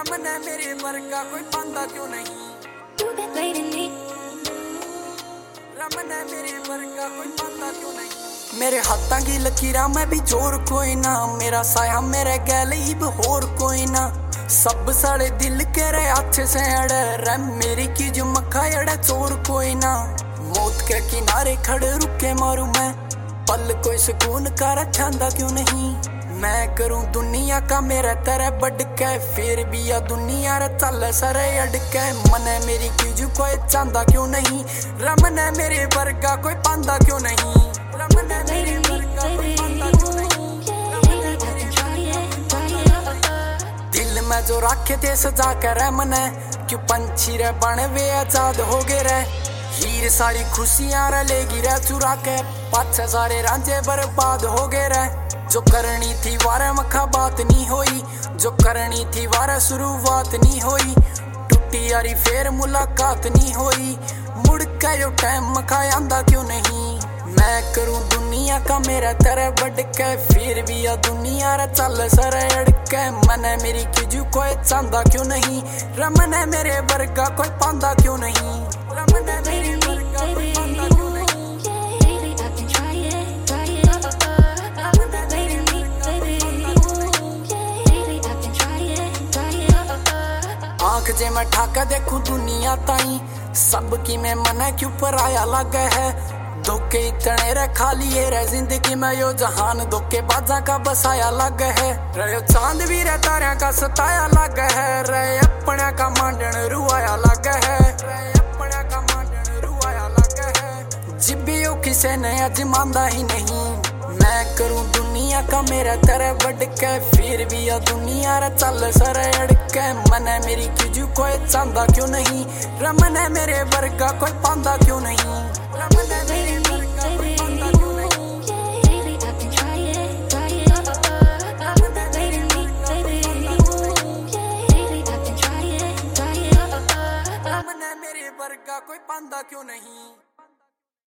रमन है मेरे वर्गा कोई पांदा क्यों नहीं। रमन है मेरे वर्गा कोई पांदा क्यों नहीं। मेरे हाथां की लकीरां में भी जोर कोई ना, मेरा साया मेरे गैल इब होर कोई ना। सब सारे दिल के रे अच्छे से अड़े रे मेरी की जो मक्खा अड़े चोर कोई ना। मौत के किनारे खड़े रुके मारू मैं, पल कोई सुकून का रखा क्यों नहीं। मैं करूं दुनिया का मेरा तेरे बढ़ के, फिर भी या दुनिया रे चल सरे अड़के। मन है मेरी की जो कोई चांदा क्यों नहीं। रमन है मेरे वर्गा कोई पांदा क्यों नहीं। रमन है मेरे वर्गा कोई पांदा क्यों नहीं। दिल में जो रखे थे सजा कर मन है, क्यों पंछी रे बन वे आजाद हो गए रे। हीर सारी खुशियां रे लेगी रे चुरा के, पाछे सारे रांझे बर्बाद हो गए रे। जो करनी थी वारा मखा बात नहीं होई, जो करनी थी वारा शुरुआत नहीं होई। टूटी यारी फेर मुलाकात नहीं होई, मुड़ के जो टाइम मखा आंदा क्यों नहीं। मैं करूं दुनिया का मेरा तेरे बढ़ के, फिर भी या दुनिया रे चल सरे अड़के। मन है मेरी की कोई चांदा क्यों नहीं। रमन है मेरे वर्गा कोई पांदा क्यों नहीं। रमन है मेरे वर्गा कोई पांदा क्यों नहीं। आंख जे मैं ठाका देखूं दुनिया ताई, सबकी में मन क्यों पर आया लग है। धोखे इतने रे खाली रे जिंदगी में यो जहान, धोखे बाजा का बसाया लग है। रे चांद भी रे तारिया का सताया लग है। रे अपना का मांडन रुआया लग है। रे अपना का मांडन रुआया लग है। जिबियो किसे ने अजमांदा ही नहीं। मैं करूं दुनिया का मेरा तेरे बढ़ के, फिर भी या दुनिया रे चल सरे अड़के। मन है मेरी की कोई चांदा क्यों नहीं। रमन है मेरे वर्गा कोई पांदा क्यों नहीं। रमन है मेरे वर्गा कोई पांदा क्यों नहीं। रमन है मेरे वर्गा कोई पांदा क्यों नहीं। रमन है मेरे वर्गा कोई पांदा क्यों नहीं।